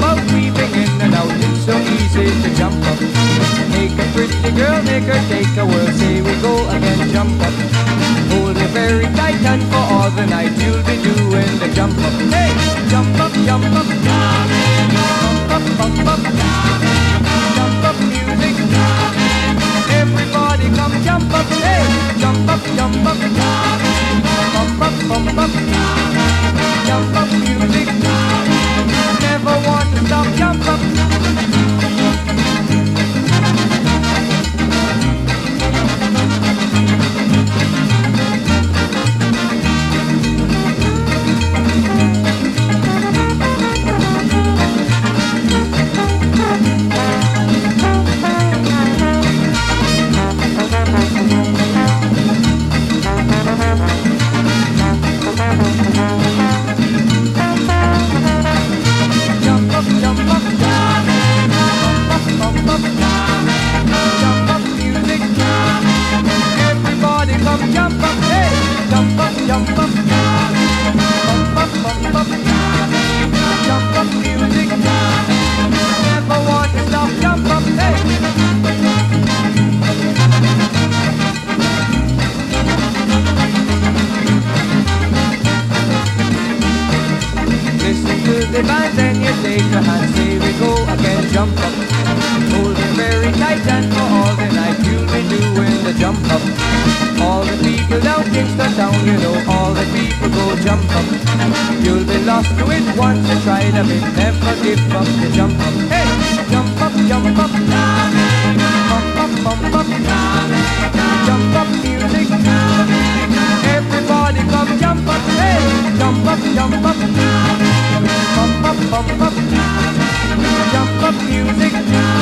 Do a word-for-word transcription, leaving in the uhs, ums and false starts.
about weaving in and out. It's so easy to jump up. Make a pretty girl, make her take a whirl. Say we go again, jump up. Hold it very tight and for all the night you'll be doing the jump up. Hey, jump up, jump up, jump up, bump up, jump up music. Everybody come jump up, hey, jump up, jump up, bump up, bump up, jump up music. Never want to stop, jump up. The band, then you take your hand, say we go again, jump up. Hold it very tight and for all the night you'll be doing the jump up. All the people down Kingston Town, you know, all the people go jump up. You'll be lost to it once you try a bit, never give up the jump up. Hey, jump up, jump up, bump up, bump up, jump up music. Everybody come jump up, hey, jump up, jump up. Bump up, bump up, jump up music.